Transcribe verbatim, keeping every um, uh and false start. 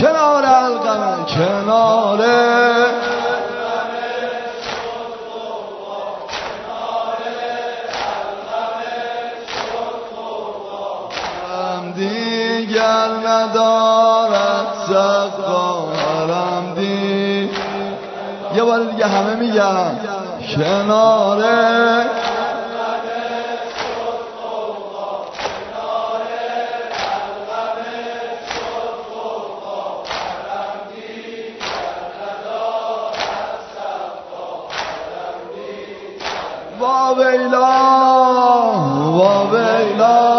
کنار القمه کناره دیگر ندارد سقارم دی یه بار دیگه همه میگن کناره وا ویلا وا ویلا